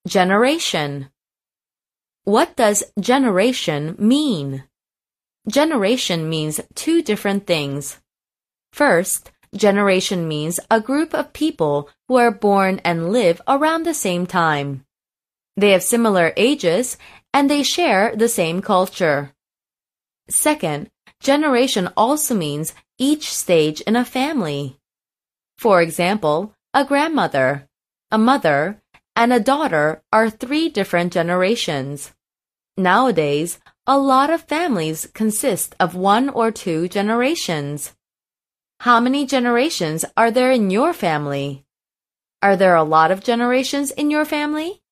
Generation. What does generation mean? Generation means two different things. First, generation means a group of people who are born and live around the same time. They have similar ages and they share the same culture. Second, generation also means each stage in a family. For example, a grandmother, a mother, and a daughter are three different generations. Nowadays, a lot of families consist of one or two generations. How many generations are there in your family? Are there a lot of generations in your family?